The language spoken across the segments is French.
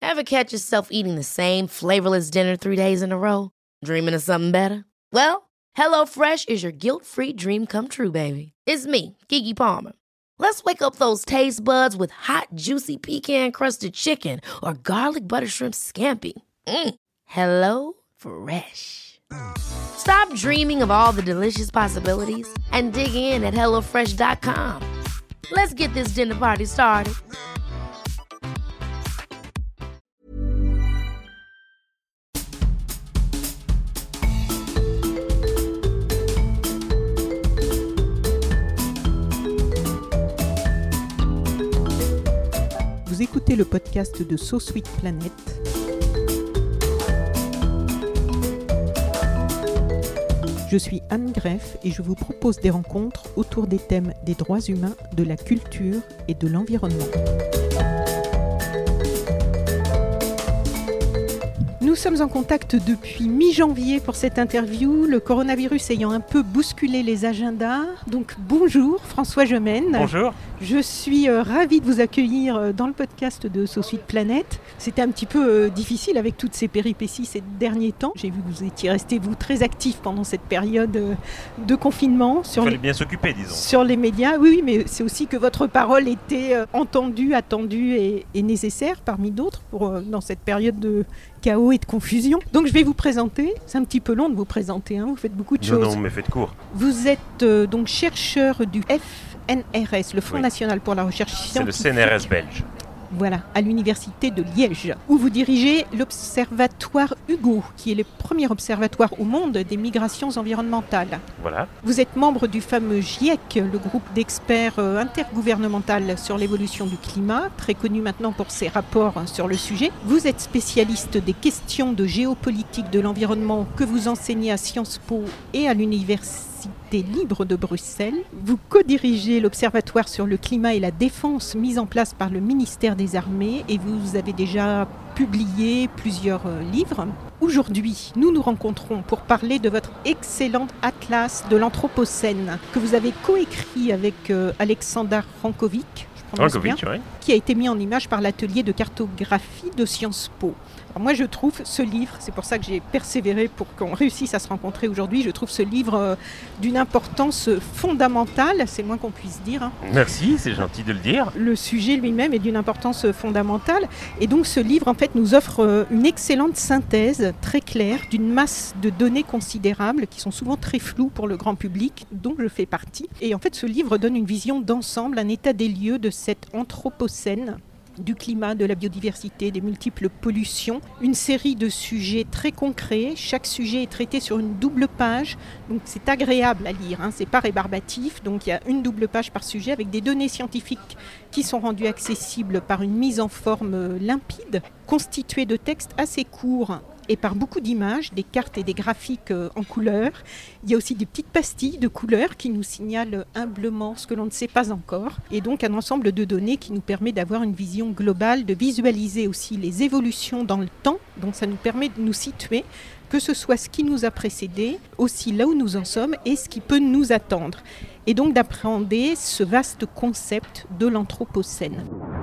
Ever catch yourself eating the same flavorless dinner 3 days in a row? Dreaming of something better? Well, HelloFresh is your guilt-free dream come true, baby. It's me, Keke Palmer. Let's wake up those taste buds with hot, juicy pecan-crusted chicken or garlic butter shrimp scampi. Hello Fresh. Stop dreaming of all the delicious possibilities and dig in at HelloFresh.com. Let's get this dinner party started. Vous écoutez le podcast de So Sweet Planet. Je suis Anne Greff et je vous propose des rencontres autour des thèmes des droits humains, de la culture et de l'environnement. Nous sommes en contact depuis mi-janvier pour cette interview, le coronavirus ayant un peu bousculé les agendas. Donc bonjour François Gemène. Bonjour. Je suis ravie de vous accueillir dans le podcast de So Sweet Planet. C'était un petit peu difficile avec toutes ces péripéties ces derniers temps. J'ai vu que vous étiez resté, vous, très actif pendant cette période de confinement. Il fallait bien s'occuper, disons. Sur les médias, oui, mais c'est aussi que votre parole était entendue, attendue et nécessaire parmi d'autres dans cette période de chaos et de confusion. Donc je vais vous présenter. C'est un petit peu long de vous présenter, hein. Vous faites beaucoup de choses. Non, mais faites court. Vous êtes donc chercheur du FNRS, le Fonds national pour la recherche scientifique. C'est le CNRS belge. Voilà, à l'université de Liège, où vous dirigez l'observatoire Hugo, qui est le premier observatoire au monde des migrations environnementales. Voilà. Vous êtes membre du fameux GIEC, le groupe d'experts intergouvernemental sur l'évolution du climat, très connu maintenant pour ses rapports sur le sujet. Vous êtes spécialiste des questions de géopolitique de l'environnement que vous enseignez à Sciences Po et à l'université libre de Bruxelles. Vous co-dirigez l'Observatoire sur le climat et la défense mis en place par le ministère des Armées et vous avez déjà publié plusieurs livres. Aujourd'hui, nous nous rencontrons pour parler de votre excellent atlas de l'Anthropocène que vous avez coécrit avec Aleksandar Rankovic, qui a été mis en image par l'atelier de cartographie de Sciences Po. Alors moi, je trouve ce livre, c'est pour ça que j'ai persévéré pour qu'on réussisse à se rencontrer aujourd'hui, je trouve ce livre d'une importance fondamentale, c'est le moins qu'on puisse dire. Hein. Merci, c'est gentil de le dire. Le sujet lui-même est d'une importance fondamentale. Et donc ce livre, en fait, nous offre une excellente synthèse très claire d'une masse de données considérables qui sont souvent très floues pour le grand public, dont je fais partie. Et en fait, ce livre donne une vision d'ensemble, un état des lieux de cet Anthropocène, du climat, de la biodiversité, des multiples pollutions. Une série de sujets très concrets. Chaque sujet est traité sur une double page. Donc c'est agréable à lire, hein. C'est pas rébarbatif. Donc il y a une double page par sujet avec des données scientifiques qui sont rendues accessibles par une mise en forme limpide, constituée de textes assez courts et par beaucoup d'images, des cartes et des graphiques en couleur. Il y a aussi des petites pastilles de couleurs qui nous signalent humblement ce que l'on ne sait pas encore. Et donc un ensemble de données qui nous permet d'avoir une vision globale, de visualiser aussi les évolutions dans le temps. Donc ça nous permet de nous situer, que ce soit ce qui nous a précédé, aussi là où nous en sommes et ce qui peut nous attendre. Et donc d'appréhender ce vaste concept de l'Anthropocène.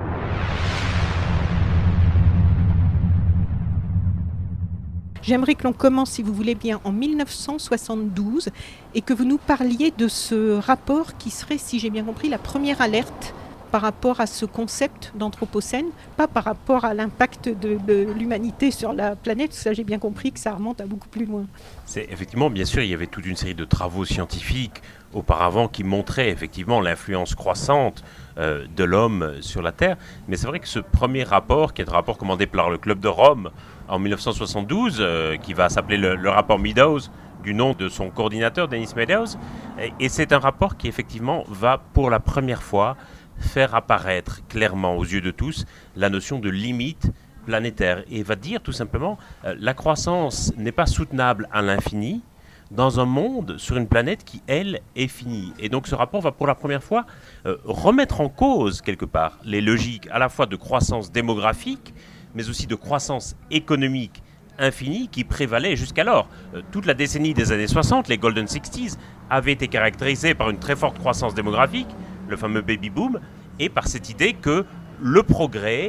J'aimerais que l'on commence, si vous voulez bien, en 1972 et que vous nous parliez de ce rapport qui serait, si j'ai bien compris, la première alerte par rapport à ce concept d'Anthropocène, pas par rapport à l'impact de l'humanité sur la planète, ça j'ai bien compris que ça remonte à beaucoup plus loin. C'est effectivement, bien sûr, il y avait toute une série de travaux scientifiques auparavant qui montraient effectivement l'influence croissante de l'homme sur la Terre, mais c'est vrai que ce premier rapport, qui est un rapport commandé par le Club de Rome en 1972, qui va s'appeler le rapport Meadows, du nom de son coordinateur, Dennis Meadows, et c'est un rapport qui effectivement va pour la première fois faire apparaître clairement aux yeux de tous la notion de limite planétaire et va dire tout simplement la croissance n'est pas soutenable à l'infini dans un monde sur une planète qui, elle, est finie. Et donc ce rapport va pour la première fois remettre en cause quelque part les logiques à la fois de croissance démographique mais aussi de croissance économique infinie qui prévalait jusqu'alors. Toute la décennie des années 60, les Golden 60s, avaient été caractérisées par une très forte croissance démographique, le fameux baby boom, et par cette idée que le progrès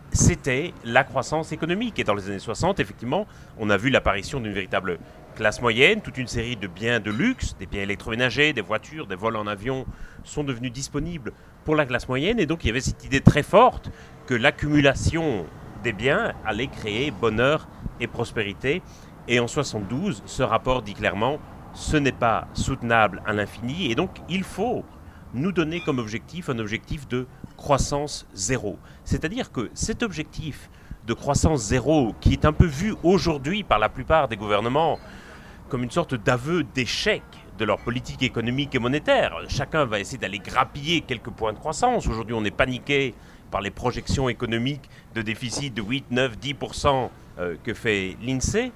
c'était la croissance économique. Et dans les années 60, effectivement, on a vu l'apparition d'une véritable classe moyenne. Toute une série de biens de luxe, des biens électroménagers, des voitures, des vols en avion sont devenus disponibles pour la classe moyenne. Et donc, il y avait cette idée très forte que l'accumulation des biens allait créer bonheur et prospérité. Et en 72, ce rapport dit clairement, ce n'est pas soutenable à l'infini. Et donc, il faut nous donner comme objectif un objectif de croissance zéro. C'est-à-dire que cet objectif de croissance zéro, qui est un peu vu aujourd'hui par la plupart des gouvernements comme une sorte d'aveu d'échec de leur politique économique et monétaire, chacun va essayer d'aller grappiller quelques points de croissance. Aujourd'hui, on est paniqué par les projections économiques de déficit de 8, 9, 10% que fait l'INSEE.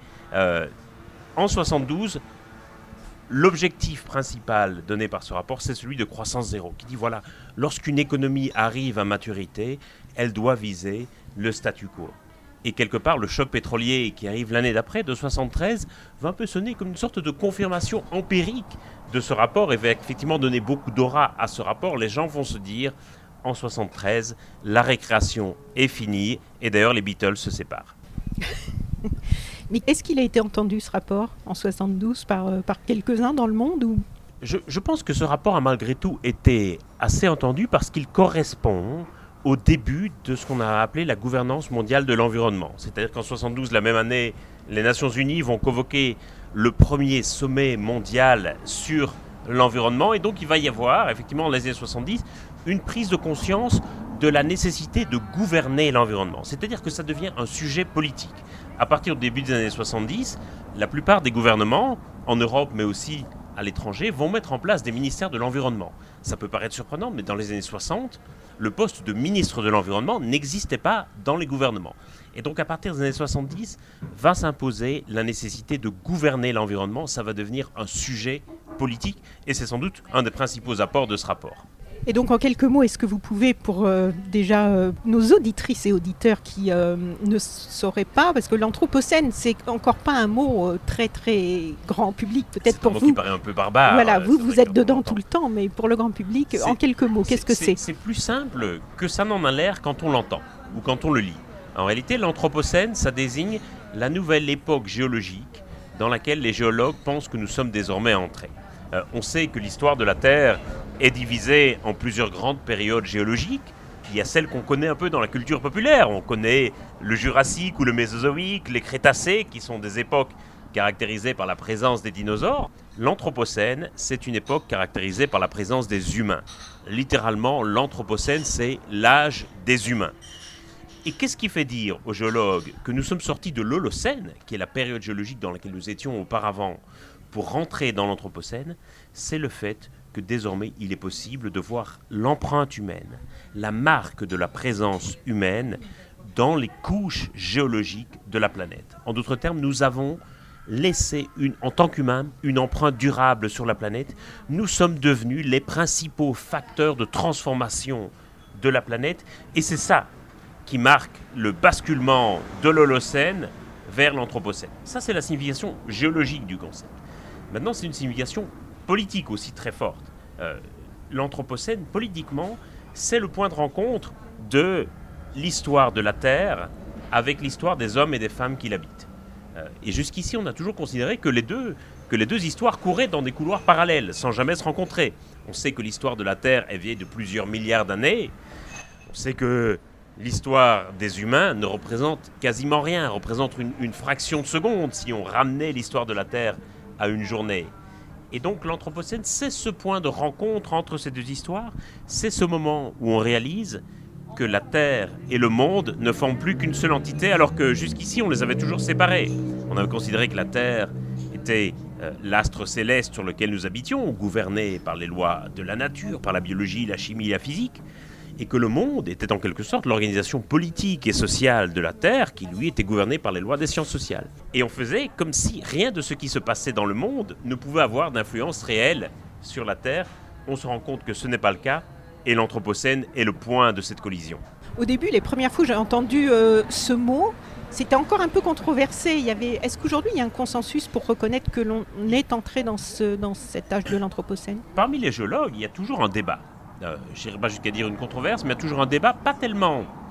En 72, l'objectif principal donné par ce rapport, c'est celui de croissance zéro, qui dit voilà, lorsqu'une économie arrive à maturité, elle doit viser le statu quo. Et quelque part, le choc pétrolier qui arrive l'année d'après, de 73, va un peu sonner comme une sorte de confirmation empirique de ce rapport et va effectivement donner beaucoup d'aura à ce rapport. Les gens vont se dire, en 73, la récréation est finie, et d'ailleurs les Beatles se séparent. Mais est-ce qu'il a été entendu, ce rapport, en 72, par quelques-uns dans le monde ou... Je pense que ce rapport a malgré tout été assez entendu parce qu'il correspond au début de ce qu'on a appelé la gouvernance mondiale de l'environnement. C'est-à-dire qu'en 72, la même année, les Nations Unies vont convoquer le premier sommet mondial sur l'environnement. Et donc, il va y avoir, effectivement, dans les années 70, une prise de conscience de la nécessité de gouverner l'environnement. C'est-à-dire que ça devient un sujet politique. À partir du début des années 70, la plupart des gouvernements, en Europe mais aussi à l'étranger, vont mettre en place des ministères de l'environnement. Ça peut paraître surprenant, mais dans les années 60, le poste de ministre de l'environnement n'existait pas dans les gouvernements. Et donc à partir des années 70, va s'imposer la nécessité de gouverner l'environnement. Ça va devenir un sujet politique et c'est sans doute un des principaux apports de ce rapport. Et donc, en quelques mots, est-ce que vous pouvez, pour nos auditrices et auditeurs qui ne sauraient pas, parce que l'anthropocène, c'est encore pas un mot très, très grand public, peut-être pour vous. C'est un mot qui paraît un peu barbare. Voilà, vous êtes dedans tout le temps, mais pour le grand public, en quelques mots, qu'est-ce que c'est ? C'est plus simple que ça n'en a l'air quand on l'entend ou quand on le lit. En réalité, l'anthropocène, ça désigne la nouvelle époque géologique dans laquelle les géologues pensent que nous sommes désormais entrés. On sait que l'histoire de la Terre est divisée en plusieurs grandes périodes géologiques. Il y a celle qu'on connaît un peu dans la culture populaire. On connaît le Jurassique ou le Mésozoïque, les Crétacés, qui sont des époques caractérisées par la présence des dinosaures. L'Anthropocène, c'est une époque caractérisée par la présence des humains. Littéralement, l'Anthropocène, c'est l'âge des humains. Et qu'est-ce qui fait dire aux géologues que nous sommes sortis de l'Holocène, qui est la période géologique dans laquelle nous étions auparavant, pour rentrer dans l'Anthropocène? C'est le fait que désormais il est possible de voir l'empreinte humaine, la marque de la présence humaine dans les couches géologiques de la planète. En d'autres termes, nous avons laissé, en tant qu'humains, une empreinte durable sur la planète. Nous sommes devenus les principaux facteurs de transformation de la planète et c'est ça qui marque le basculement de l'Holocène vers l'Anthropocène. Ça, c'est la signification géologique du concept. Maintenant, c'est une signification politique aussi très forte. L'Anthropocène, politiquement, c'est le point de rencontre de l'histoire de la Terre avec l'histoire des hommes et des femmes qui l'habitent. Et jusqu'ici, on a toujours considéré que les deux histoires couraient dans des couloirs parallèles, sans jamais se rencontrer. On sait que l'histoire de la Terre est vieille de plusieurs milliards d'années. On sait que l'histoire des humains ne représente quasiment rien, représente une fraction de seconde si on ramenait l'histoire de la Terre à une journée. Et donc l'Anthropocène, c'est ce point de rencontre entre ces deux histoires, c'est ce moment où on réalise que la Terre et le monde ne forment plus qu'une seule entité, alors que jusqu'ici on les avait toujours séparés. On avait considéré que la Terre était l'astre céleste sur lequel nous habitions, gouverné par les lois de la nature, par la biologie, la chimie et la physique, et que le monde était en quelque sorte l'organisation politique et sociale de la Terre qui, lui, était gouvernée par les lois des sciences sociales. Et on faisait comme si rien de ce qui se passait dans le monde ne pouvait avoir d'influence réelle sur la Terre. On se rend compte que ce n'est pas le cas, et l'Anthropocène est le point de cette collision. Au début, les premières fois que j'ai entendu ce mot, c'était encore un peu controversé. Est-ce qu'aujourd'hui, il y a un consensus pour reconnaître que l'on est entré dans cet âge de l'Anthropocène ? Parmi les géologues, il y a toujours un débat. Je n'irai pas jusqu'à dire une controverse, mais il y a toujours un débat, pas tellement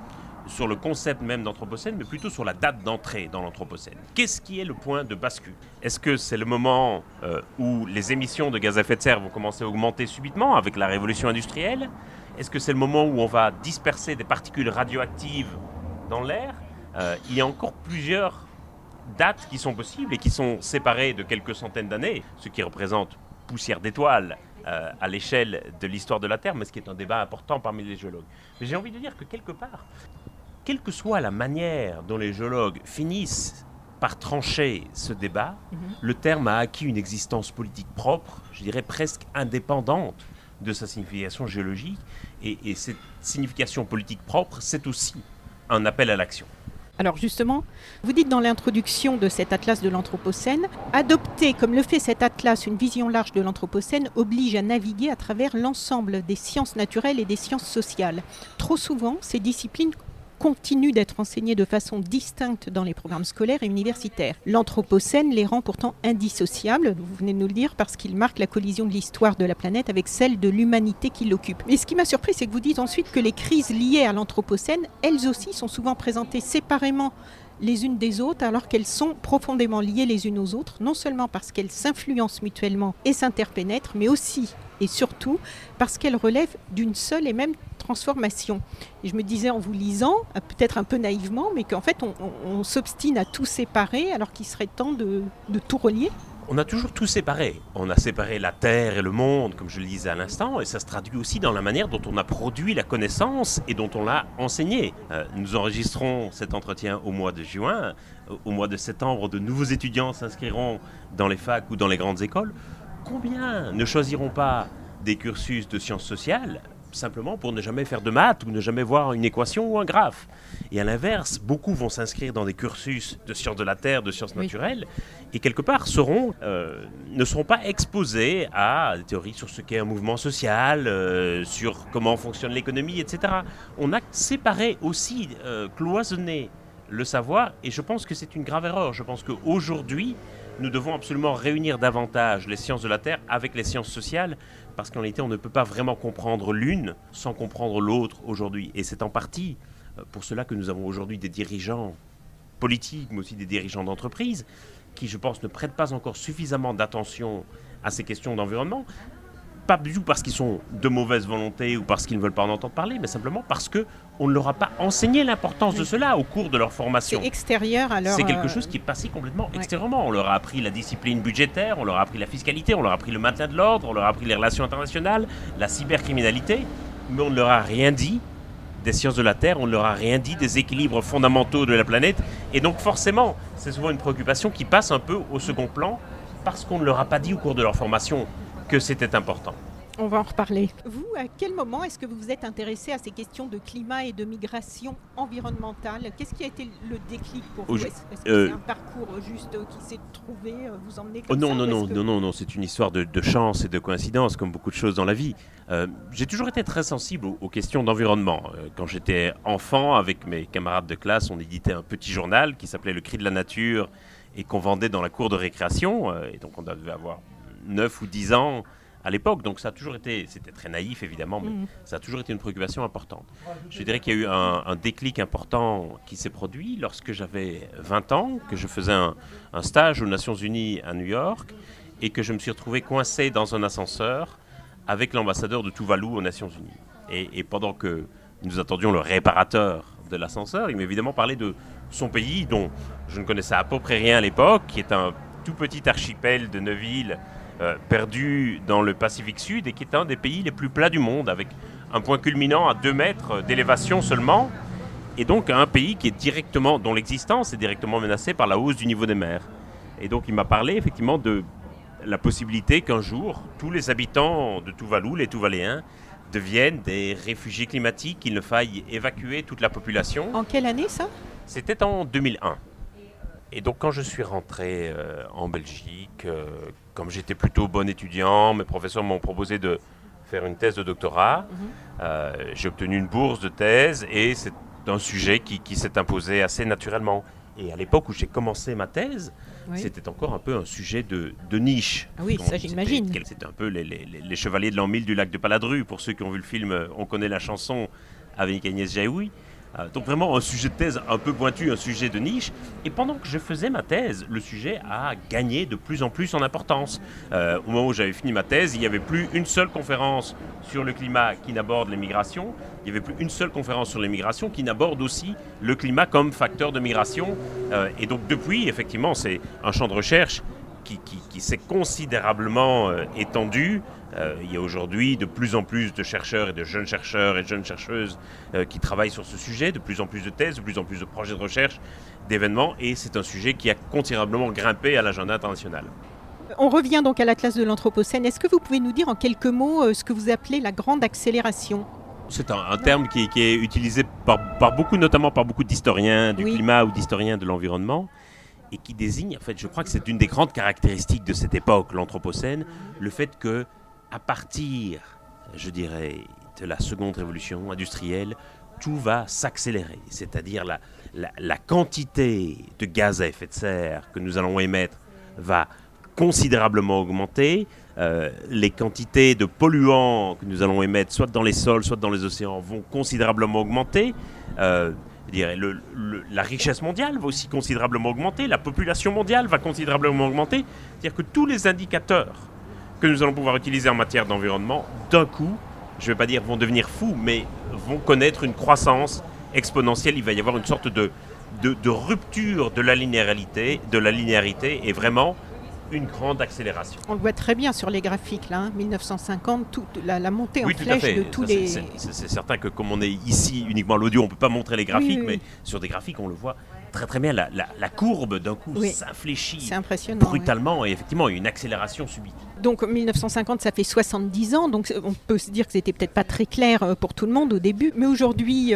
sur le concept même d'Anthropocène, mais plutôt sur la date d'entrée dans l'Anthropocène. Qu'est-ce qui est le point de bascule? Est-ce que c'est le moment où les émissions de gaz à effet de serre vont commencer à augmenter subitement avec la révolution industrielle? Est-ce que c'est le moment où on va disperser des particules radioactives dans l'air? Il y a encore plusieurs dates qui sont possibles et qui sont séparées de quelques centaines d'années, ce qui représente poussière d'étoiles à l'échelle de l'histoire de la Terre, mais ce qui est un débat important parmi les géologues. Mais j'ai envie de dire que quelque part, quelle que soit la manière dont les géologues finissent par trancher ce débat, le terme a acquis une existence politique propre, je dirais presque indépendante de sa signification géologique, et cette signification politique propre, c'est aussi un appel à l'action. Alors justement, vous dites dans l'introduction de cet atlas de l'Anthropocène, adopter comme le fait cet atlas une vision large de l'Anthropocène oblige à naviguer à travers l'ensemble des sciences naturelles et des sciences sociales. Trop souvent, ces disciplines continuent d'être enseignées de façon distincte dans les programmes scolaires et universitaires. L'Anthropocène les rend pourtant indissociables, vous venez de nous le dire, parce qu'il marque la collision de l'histoire de la planète avec celle de l'humanité qui l'occupe. Mais ce qui m'a surpris, c'est que vous dites ensuite que les crises liées à l'Anthropocène, elles aussi, sont souvent présentées séparément les unes des autres, alors qu'elles sont profondément liées les unes aux autres, non seulement parce qu'elles s'influencent mutuellement et s'interpénètrent, mais aussi et surtout parce qu'elles relèvent d'une seule et même transformation. Et je me disais en vous lisant, peut-être un peu naïvement, mais qu'en fait on s'obstine à tout séparer alors qu'il serait temps de tout relier. On a toujours tout séparé. On a séparé la Terre et le monde, comme je le disais à l'instant, et ça se traduit aussi dans la manière dont on a produit la connaissance et dont on l'a enseignée. Nous enregistrons cet entretien au mois de juin. Au mois de septembre, de nouveaux étudiants s'inscriront dans les facs ou dans les grandes écoles. Combien ne choisiront pas des cursus de sciences sociales simplement pour ne jamais faire de maths ou ne jamais voir une équation ou un graphe? Et à l'inverse, beaucoup vont s'inscrire dans des cursus de sciences de la Terre, de sciences naturelles, et quelque part ne seront pas exposés à des théories sur ce qu'est un mouvement social, sur comment fonctionne l'économie, etc. On a séparé aussi, cloisonné le savoir, et je pense que c'est une grave erreur. Je pense qu'aujourd'hui, nous devons absolument réunir davantage les sciences de la Terre avec les sciences sociales, parce qu'en réalité, on ne peut pas vraiment comprendre l'une sans comprendre l'autre aujourd'hui. Et c'est en partie pour cela que nous avons aujourd'hui des dirigeants politiques, mais aussi des dirigeants d'entreprise, qui, je pense, ne prêtent pas encore suffisamment d'attention à ces questions d'environnement. Pas du tout parce qu'ils sont de mauvaise volonté ou parce qu'ils ne veulent pas en entendre parler, mais simplement parce qu'on ne leur a pas enseigné l'importance de cela au cours de leur formation. C'est extérieur à leur... C'est quelque chose qui est passé complètement extérieurement. On leur a appris la discipline budgétaire, on leur a appris la fiscalité, on leur a appris le maintien de l'ordre, on leur a appris les relations internationales, la cybercriminalité, mais on ne leur a rien dit des sciences de la Terre, on ne leur a rien dit des équilibres fondamentaux de la planète. Et donc forcément, c'est souvent une préoccupation qui passe un peu au second plan parce qu'on ne leur a pas dit au cours de leur formation que c'était important. On va en reparler. Vous, à quel moment est-ce que vous vous êtes intéressé à ces questions de climat et de migration environnementale? Qu'est-ce qui a été le déclic pour vous? Est-ce que c'est un parcours juste qui s'est trouvé, vous emmener comme ça? Non, c'est une histoire de chance et de coïncidence, comme beaucoup de choses dans la vie. J'ai toujours été très sensible aux questions d'environnement. Quand j'étais enfant, avec mes camarades de classe, on éditait un petit journal qui s'appelait Le Cri de la Nature et qu'on vendait dans la cour de récréation. Et donc on devait avoir 9 ou 10 ans à l'époque, donc ça a toujours été, c'était très naïf évidemment, mais ça a toujours été une préoccupation importante. Je dirais qu'il y a eu un déclic important qui s'est produit lorsque j'avais 20 ans, que je faisais un stage aux Nations Unies à New York et que je me suis retrouvé coincé dans un ascenseur avec l'ambassadeur de Tuvalu aux Nations Unies. Et pendant que nous attendions le réparateur de l'ascenseur, il m'a évidemment parlé de son pays dont je ne connaissais à peu près rien à l'époque, qui est un tout petit archipel de 9 îles perdu dans le Pacifique Sud et qui est un des pays les plus plats du monde, avec un point culminant à 2 mètres d'élévation seulement, et donc un pays qui est directement, dont l'existence est directement menacée par la hausse du niveau des mers. Et donc il m'a parlé effectivement de la possibilité qu'un jour, tous les habitants de Tuvalu, les Tuvaléens, deviennent des réfugiés climatiques, qu'il ne faille évacuer toute la population. En quelle année ça? C'était en 2001. Et donc quand je suis rentré en Belgique, comme j'étais plutôt bon étudiant, mes professeurs m'ont proposé de faire une thèse de doctorat. J'ai obtenu une bourse de thèse et c'est un sujet qui s'est imposé assez naturellement. Et à l'époque où j'ai commencé ma thèse, c'était encore un peu un sujet de niche. Ah oui, ça j'imagine. C'était un peu les chevaliers de l'an 1000 du lac de Paladru. Pour ceux qui ont vu le film, on connaît la chanson avec Agnès Jaoui. Donc vraiment un sujet de thèse un peu pointu, un sujet de niche. Et pendant que je faisais ma thèse, le sujet a gagné de plus en plus en importance. Au moment où j'avais fini ma thèse, il n'y avait plus une seule conférence sur le climat qui n'aborde les migrations. Il n'y avait plus une seule conférence sur les migrations qui n'aborde aussi le climat comme facteur de migration. Et donc depuis, effectivement, c'est un champ de recherche qui s'est considérablement étendu. Il y a aujourd'hui de plus en plus de chercheurs et de jeunes chercheuses qui travaillent sur ce sujet, de plus en plus de thèses, de plus en plus de projets de recherche, d'événements, et c'est un sujet qui a considérablement grimpé à l'agenda international. On revient donc à l'Atlas de l'Anthropocène. Est-ce que vous pouvez nous dire en quelques mots ce que vous appelez la grande accélération ? C'est un terme qui est utilisé par beaucoup, notamment par beaucoup d'historiens du climat ou d'historiens de l'environnement, et qui désigne, en fait, je crois que c'est une des grandes caractéristiques de cette époque, l'Anthropocène, le fait que à partir, je dirais, de la seconde révolution industrielle, tout va s'accélérer. C'est-à-dire la quantité de gaz à effet de serre que nous allons émettre va considérablement augmenter. Les quantités de polluants que nous allons émettre, soit dans les sols, soit dans les océans, vont considérablement augmenter. La richesse mondiale va aussi considérablement augmenter. La population mondiale va considérablement augmenter. C'est-à-dire que tous les indicateurs que nous allons pouvoir utiliser en matière d'environnement, d'un coup, je ne vais pas dire vont devenir fous, mais vont connaître une croissance exponentielle. Il va y avoir une sorte de rupture de la linéarité et vraiment une grande accélération. On le voit très bien sur les graphiques, là, 1950, la montée en flèche de tous les... C'est certain que comme on est ici uniquement à l'audio, on ne peut pas montrer les graphiques, mais sur des graphiques, on le voit très très bien. La courbe, d'un coup, s'infléchit brutalement, et effectivement, il y a une accélération subite. Donc 1950, ça fait 70 ans, donc on peut se dire que c'était peut-être pas très clair pour tout le monde au début, mais aujourd'hui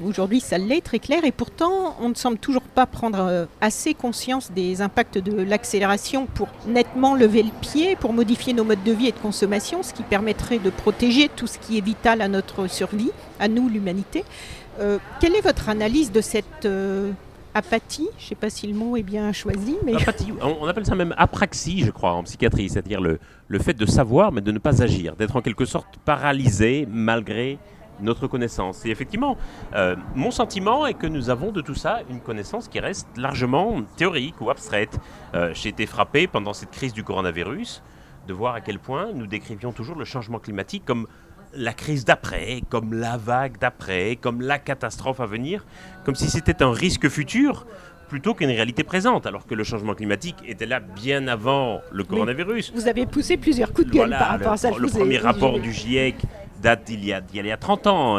ça l'est très clair, et pourtant on ne semble toujours pas prendre assez conscience des impacts de l'accélération pour nettement lever le pied, pour modifier nos modes de vie et de consommation, ce qui permettrait de protéger tout ce qui est vital à notre survie, à nous l'humanité. Quelle est votre analyse de cette apathie, je ne sais pas si le mot est bien choisi. Mais... Apathie, on appelle ça même apraxie, je crois, en psychiatrie, c'est-à-dire le fait de savoir mais de ne pas agir, d'être en quelque sorte paralysé malgré notre connaissance. Et effectivement, mon sentiment est que nous avons de tout ça une connaissance qui reste largement théorique ou abstraite. J'ai été frappé pendant cette crise du coronavirus de voir à quel point nous décrivions toujours le changement climatique comme la crise d'après, comme la vague d'après, comme la catastrophe à venir, comme si c'était un risque futur plutôt qu'une réalité présente, alors que le changement climatique était là bien avant le coronavirus. Vous avez poussé plusieurs coups de gueule par rapport à ça. Le premier rapport du GIEC date d'il y a 30 ans,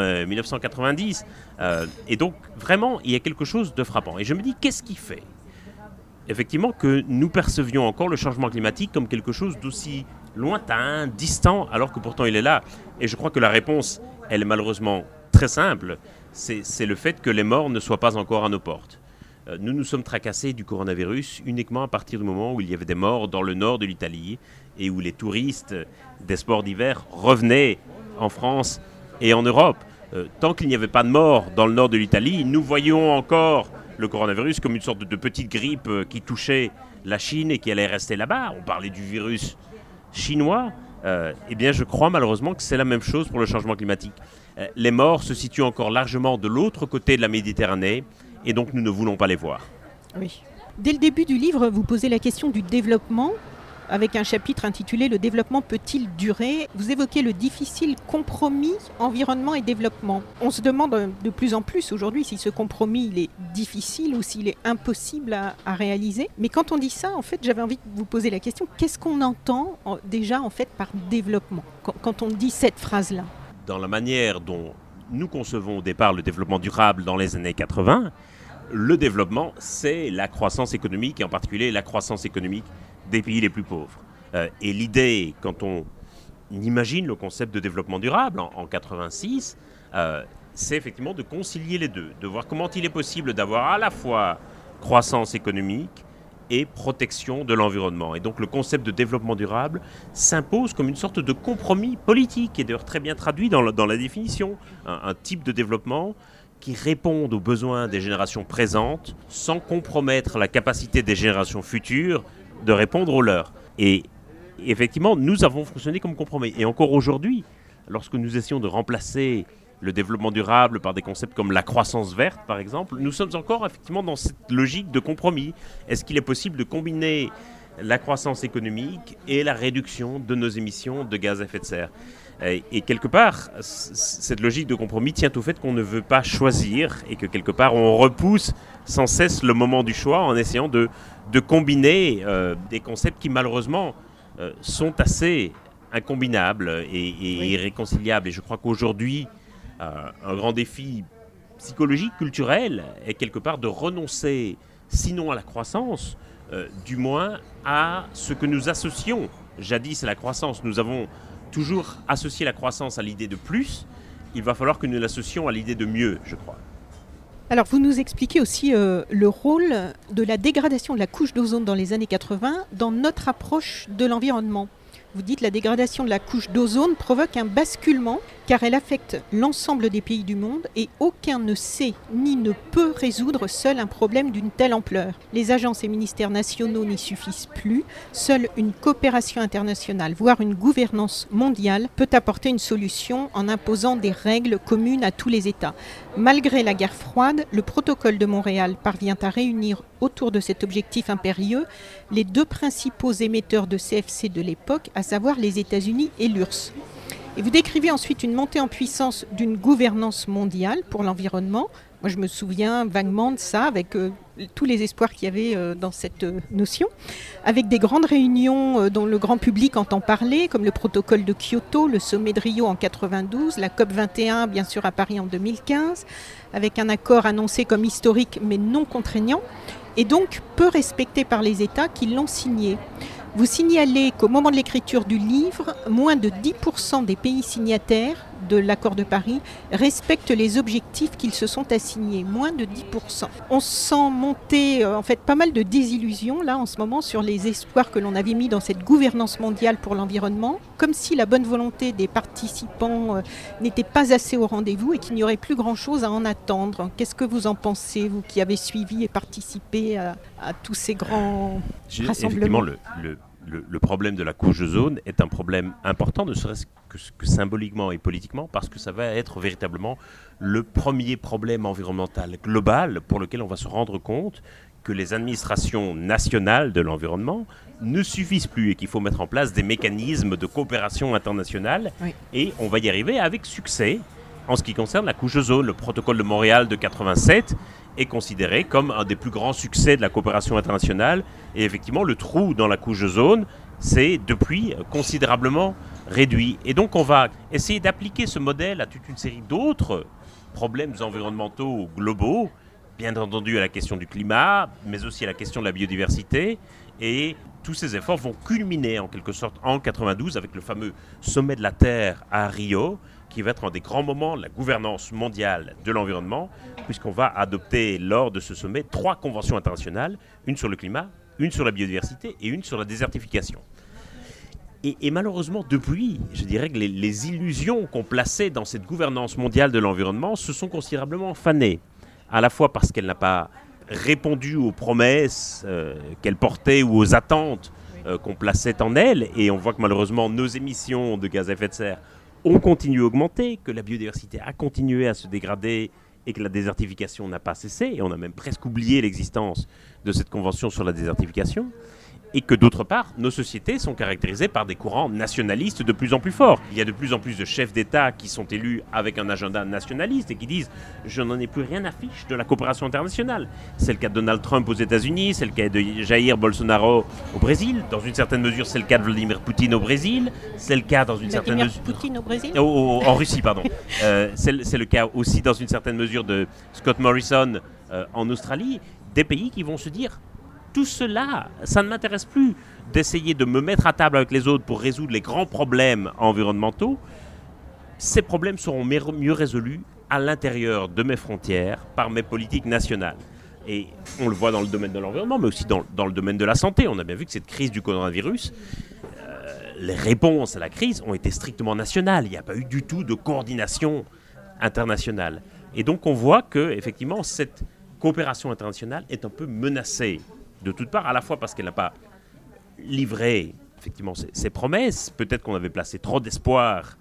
1990. Et donc, vraiment, il y a quelque chose de frappant. Et je me dis, qu'est-ce qui fait effectivement que nous percevions encore le changement climatique comme quelque chose d'aussi lointain, distant, alors que pourtant il est là. Et je crois que la réponse, elle est malheureusement très simple, c'est le fait que les morts ne soient pas encore à nos portes. Nous nous sommes tracassés du coronavirus uniquement à partir du moment où il y avait des morts dans le nord de l'Italie et où les touristes des sports d'hiver revenaient en France et en Europe. Tant qu'il n'y avait pas de morts dans le nord de l'Italie, nous voyions encore le coronavirus comme une sorte de petite grippe qui touchait la Chine et qui allait rester là-bas. On parlait du virus chinois. Eh bien, je crois malheureusement que c'est la même chose pour le changement climatique. Les morts se situent encore largement de l'autre côté de la Méditerranée et donc nous ne voulons pas les voir. Oui. Dès le début du livre, vous posez la question du développement avec un chapitre intitulé « Le développement peut-il durer ?» Vous évoquez le difficile compromis environnement et développement. On se demande de plus en plus aujourd'hui si ce compromis il est difficile ou s'il est impossible à réaliser. Mais quand on dit ça, en fait, j'avais envie de vous poser la question, qu'est-ce qu'on entend déjà en fait par développement quand on dit cette phrase-là? Dans la manière dont nous concevons au départ le développement durable dans les années 80, le développement, c'est la croissance économique et en particulier la croissance économique des pays les plus pauvres. Et l'idée, quand on imagine le concept de développement durable en 86, c'est effectivement de concilier les deux, de voir comment il est possible d'avoir à la fois croissance économique et protection de l'environnement. Et donc le concept de développement durable s'impose comme une sorte de compromis politique, et d'ailleurs très bien traduit dans la définition, un type de développement qui répondent aux besoins des générations présentes sans compromettre la capacité des générations futures de répondre aux leurs. Et effectivement, nous avons fonctionné comme compromis. Et encore aujourd'hui, lorsque nous essayons de remplacer le développement durable par des concepts comme la croissance verte, par exemple, nous sommes encore effectivement dans cette logique de compromis. Est-ce qu'il est possible de combiner la croissance économique et la réduction de nos émissions de gaz à effet de serre ? Et quelque part, cette logique de compromis tient au fait qu'on ne veut pas choisir et que quelque part on repousse sans cesse le moment du choix en essayant de combiner des concepts qui malheureusement sont assez incombinables et irréconciliables. Et je crois qu'aujourd'hui, un grand défi psychologique, culturel, est quelque part de renoncer, sinon à la croissance, du moins à ce que nous associons jadis à la croissance. Nous avons toujours associé la croissance à l'idée de plus. Il va falloir que nous l'associons à l'idée de mieux, je crois. Alors, vous nous expliquez aussi le rôle de la dégradation de la couche d'ozone dans les années 80 dans notre approche de l'environnement. Vous dites que la dégradation de la couche d'ozone provoque un basculement car elle affecte l'ensemble des pays du monde et aucun ne sait ni ne peut résoudre seul un problème d'une telle ampleur. Les agences et ministères nationaux n'y suffisent plus. Seule une coopération internationale, voire une gouvernance mondiale, peut apporter une solution en imposant des règles communes à tous les États. Malgré la guerre froide, le protocole de Montréal parvient à réunir autour de cet objectif impérieux les deux principaux émetteurs de CFC de l'époque, à savoir les États-Unis et l'URSS. Et vous décrivez ensuite une montée en puissance d'une gouvernance mondiale pour l'environnement. Moi, je me souviens vaguement de ça, avec tous les espoirs qu'il y avait dans cette notion, avec des grandes réunions dont le grand public entend parler, comme le protocole de Kyoto, le sommet de Rio en 92, la COP 21, bien sûr, à Paris en 2015, avec un accord annoncé comme historique mais non contraignant, et donc peu respecté par les États qui l'ont signé. Vous signalez qu'au moment de l'écriture du livre, moins de 10% des pays signataires de l'accord de Paris respectent les objectifs qu'ils se sont assignés, moins de 10%. On sent monter en fait pas mal de désillusions là en ce moment sur les espoirs que l'on avait mis dans cette gouvernance mondiale pour l'environnement, comme si la bonne volonté des participants n'était pas assez au rendez-vous et qu'il n'y aurait plus grand-chose à en attendre. Qu'est-ce que vous en pensez, vous qui avez suivi et participé à tous ces grands rassemblements ? Effectivement, le problème de la couche d'ozone est un problème important, ne serait-ce que symboliquement et politiquement, parce que ça va être véritablement le premier problème environnemental global pour lequel on va se rendre compte que les administrations nationales de l'environnement ne suffisent plus et qu'il faut mettre en place des mécanismes de coopération internationale. Oui. Et on va y arriver avec succès en ce qui concerne la couche d'ozone. Le protocole de Montréal de 87 est considéré comme un des plus grands succès de la coopération internationale. Et effectivement, le trou dans la couche d'ozone s'est depuis considérablement réduit. Et donc, on va essayer d'appliquer ce modèle à toute une série d'autres problèmes environnementaux globaux, bien entendu à la question du climat, mais aussi à la question de la biodiversité. Et tous ces efforts vont culminer en quelque sorte en 92 avec le fameux sommet de la Terre à Rio, qui va être un des grands moments de la gouvernance mondiale de l'environnement, puisqu'on va adopter lors de ce sommet 3 conventions internationales, une sur le climat, une sur la biodiversité et une sur la désertification. Et malheureusement, depuis, je dirais que les illusions qu'on plaçait dans cette gouvernance mondiale de l'environnement se sont considérablement fanées, à la fois parce qu'elle n'a pas répondu aux promesses qu'elle portait ou aux attentes qu'on plaçait en elle, et on voit que malheureusement nos émissions de gaz à effet de serre ont continué à augmenter, que la biodiversité a continué à se dégrader et que la désertification n'a pas cessé, et on a même presque oublié l'existence de cette convention sur la désertification, et que d'autre part, nos sociétés sont caractérisées par des courants nationalistes de plus en plus forts. Il y a de plus en plus de chefs d'État qui sont élus avec un agenda nationaliste et qui disent « je n'en ai plus rien à fiche de la coopération internationale ». C'est le cas de Donald Trump aux États-Unis, c'est le cas de Jair Bolsonaro au Brésil, dans une certaine mesure c'est le cas de Vladimir Poutine au Brésil, c'est le cas dans une certaine mesure... Poutine au Brésil en Russie, pardon. C'est le cas aussi dans une certaine mesure de Scott Morrison en Australie, des pays qui vont se dire tout cela, ça ne m'intéresse plus d'essayer de me mettre à table avec les autres pour résoudre les grands problèmes environnementaux. Ces problèmes seront mieux résolus à l'intérieur de mes frontières par mes politiques nationales. Et on le voit dans le domaine de l'environnement, mais aussi dans le domaine de la santé. On a bien vu que cette crise du coronavirus, les réponses à la crise ont été strictement nationales. Il n'y a pas eu du tout de coordination internationale. Et donc on voit que, effectivement, cette coopération internationale est un peu menacée de toutes parts, à la fois parce qu'elle n'a pas livré effectivement ses promesses, peut-être qu'on avait placé trop d'espoir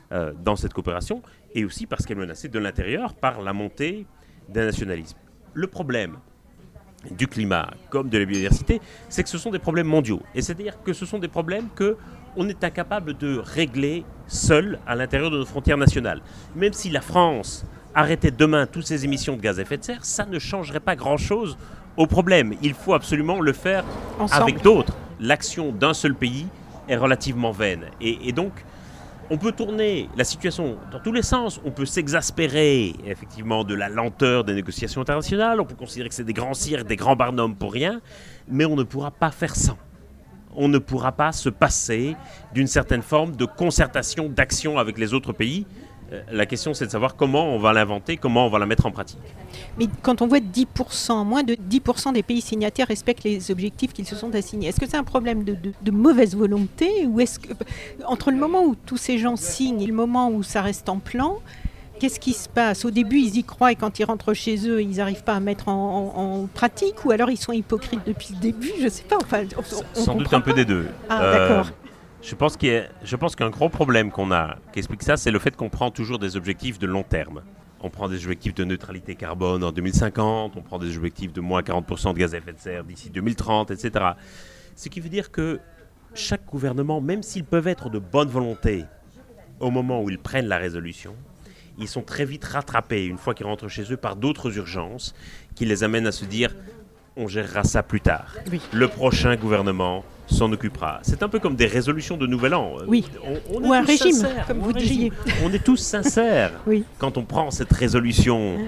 dans cette coopération, et aussi parce qu'elle est menacée de l'intérieur par la montée d'un nationalisme. Le problème du climat comme de la biodiversité, c'est que ce sont des problèmes mondiaux. Et c'est-à-dire que ce sont des problèmes qu'on est incapable de régler seul à l'intérieur de nos frontières nationales. Même si la France arrêtait demain toutes ses émissions de gaz à effet de serre, ça ne changerait pas grand-chose au problème. Il faut absolument le faire ensemble avec d'autres. L'action d'un seul pays est relativement vaine. Et donc, on peut tourner la situation dans tous les sens. On peut s'exaspérer, effectivement, de la lenteur des négociations internationales. On peut considérer que c'est des grands cirques, des grands barnums pour rien. Mais on ne pourra pas faire sans. On ne pourra pas se passer d'une certaine forme de concertation, d'action avec les autres pays. La question, c'est de savoir comment on va l'inventer, comment on va la mettre en pratique. Mais quand on voit 10%, moins de 10% des pays signataires respectent les objectifs qu'ils se sont assignés, est-ce que c'est un problème de mauvaise volonté, ou est-ce que, entre le moment où tous ces gens signent et le moment où ça reste en plan, qu'est-ce qui se passe? Au début, ils y croient et quand ils rentrent chez eux, ils n'arrivent pas à mettre en pratique, ou alors ils sont hypocrites depuis le début? Je ne sais pas. Enfin, sans doute un peu des deux. Ah, d'accord. Je pense qu'un gros problème qui explique ça, c'est le fait qu'on prend toujours des objectifs de long terme. On prend des objectifs de neutralité carbone en 2050, on prend des objectifs de moins 40% de gaz à effet de serre d'ici 2030, etc. Ce qui veut dire que chaque gouvernement, même s'ils peuvent être de bonne volonté au moment où ils prennent la résolution, ils sont très vite rattrapés, une fois qu'ils rentrent chez eux, par d'autres urgences qui les amènent à se dire « on gérera ça plus tard Oui. ». Le prochain gouvernement s'en occupera. C'est un peu comme des résolutions de Nouvel An. Oui. Ou un régime, sincères, comme vous disiez. On est tous sincères oui. quand on prend cette résolution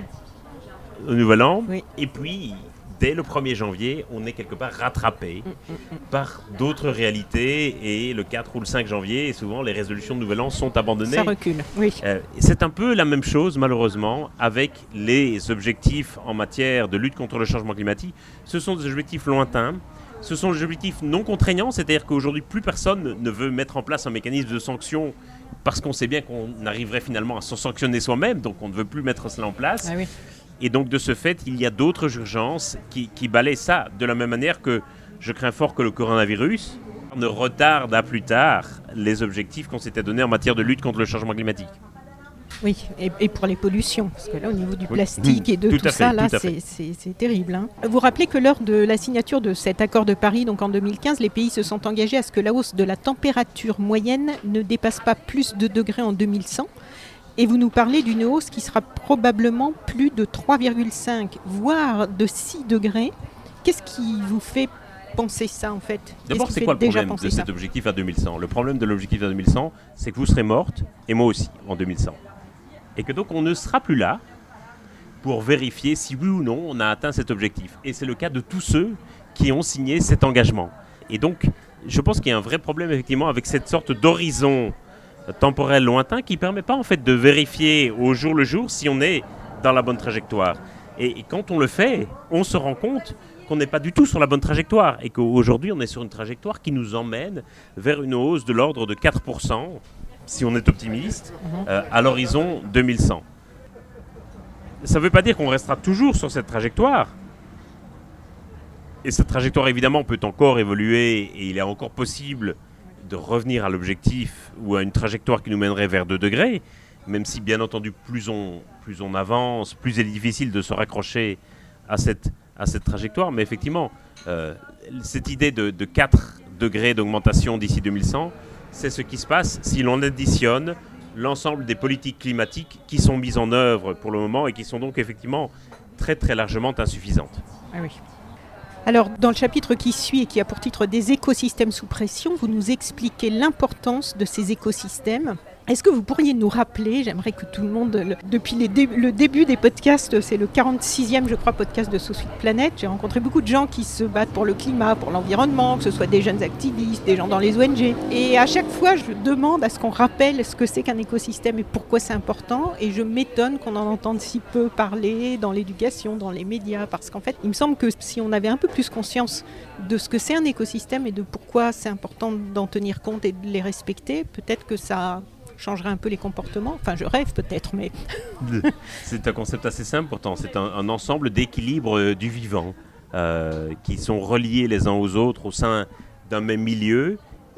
au Nouvel An. Oui. Et puis, dès le 1er janvier, on est quelque part rattrapé par d'autres réalités. Et le 4 ou le 5 janvier, souvent, les résolutions de Nouvel An sont abandonnées. Ça recule, oui. C'est un peu la même chose, malheureusement, avec les objectifs en matière de lutte contre le changement climatique. Ce sont des objectifs lointains. Ce sont des objectifs non contraignants, c'est-à-dire qu'aujourd'hui, plus personne ne veut mettre en place un mécanisme de sanction parce qu'on sait bien qu'on arriverait finalement à se sanctionner soi-même, donc on ne veut plus mettre cela en place. Ah oui. Et donc, de ce fait, il y a d'autres urgences qui balayent ça, de la même manière que je crains fort que le coronavirus ne retarde à plus tard les objectifs qu'on s'était donnés en matière de lutte contre le changement climatique. Oui, et pour les pollutions, parce que là, au niveau du plastique et de tout ça, là, c'est terrible. Hein. Vous rappelez que lors de la signature de cet accord de Paris, donc en 2015, les pays se sont engagés à ce que la hausse de la température moyenne ne dépasse pas plus de degrés en 2100. Et vous nous parlez d'une hausse qui sera probablement plus de 3,5, voire de 6 degrés. Qu'est-ce qui vous fait penser ça, en fait? D'abord, c'est quoi le problème de cet objectif à 2100? Le problème de l'objectif à 2100, c'est que vous serez morte, et moi aussi, en 2100. Et que donc on ne sera plus là pour vérifier si oui ou non on a atteint cet objectif. Et c'est le cas de tous ceux qui ont signé cet engagement. Et donc, je pense qu'il y a un vrai problème effectivement avec cette sorte d'horizon temporel lointain qui ne permet pas en fait de vérifier au jour le jour si on est dans la bonne trajectoire. Et quand on le fait, on se rend compte qu'on n'est pas du tout sur la bonne trajectoire et qu'aujourd'hui on est sur une trajectoire qui nous emmène vers une hausse de l'ordre de 4%, si on est optimiste, à l'horizon 2100. Ça ne veut pas dire qu'on restera toujours sur cette trajectoire. Et cette trajectoire, évidemment, peut encore évoluer et il est encore possible de revenir à l'objectif ou à une trajectoire qui nous mènerait vers 2 degrés, même si, bien entendu, plus on avance, plus il est difficile de se raccrocher à cette trajectoire. Mais effectivement, cette idée de 4 degrés d'augmentation d'ici 2100, c'est ce qui se passe si l'on additionne l'ensemble des politiques climatiques qui sont mises en œuvre pour le moment et qui sont donc effectivement très très largement insuffisantes. Ah oui. Alors, dans le chapitre qui suit et qui a pour titre « Des écosystèmes sous pression », vous nous expliquez l'importance de ces écosystèmes. Est-ce que vous pourriez nous rappeler, j'aimerais que tout le monde, depuis le début des podcasts, c'est le 46e, je crois, podcast de So Sweet Planet, j'ai rencontré beaucoup de gens qui se battent pour le climat, pour l'environnement, que ce soit des jeunes activistes, des gens dans les ONG. Et à chaque fois, je demande à ce qu'on rappelle ce que c'est qu'un écosystème et pourquoi c'est important. Et je m'étonne qu'on en entende si peu parler dans l'éducation, dans les médias, parce qu'en fait, il me semble que si on avait un peu plus conscience de ce que c'est un écosystème et de pourquoi c'est important d'en tenir compte et de les respecter, peut-être que ça changerait un peu les comportements. Enfin, je rêve peut-être, mais... C'est un concept assez simple pourtant. C'est un ensemble d'équilibres du vivant qui sont reliés les uns aux autres au sein d'un même milieu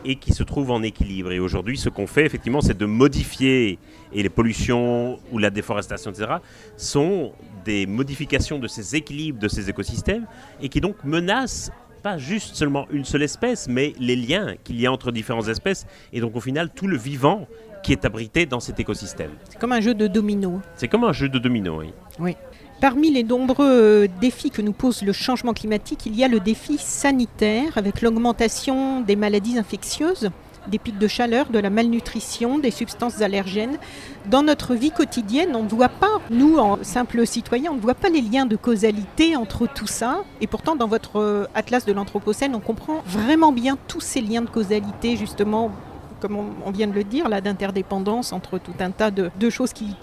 et qui se trouvent en équilibre. Et aujourd'hui, ce qu'on fait, effectivement, c'est de modifier, et les pollutions ou la déforestation, etc., sont des modifications de ces équilibres, de ces écosystèmes, et qui donc menacent pas juste seulement une seule espèce, mais les liens qu'il y a entre différentes espèces, et donc au final, tout le vivant qui est abrité dans cet écosystème. C'est comme un jeu de domino. C'est comme un jeu de domino, oui. Oui. Parmi les nombreux défis que nous pose le changement climatique, il y a le défi sanitaire avec l'augmentation des maladies infectieuses, des pics de chaleur, de la malnutrition, des substances allergènes. Dans notre vie quotidienne, on ne voit pas, nous, en simples citoyens, on ne voit pas les liens de causalité entre tout ça. Et pourtant, dans votre atlas de l'Anthropocène, on comprend vraiment bien tous ces liens de causalité, justement, comme on vient de le dire, là, d'interdépendance entre tout un tas de choses qui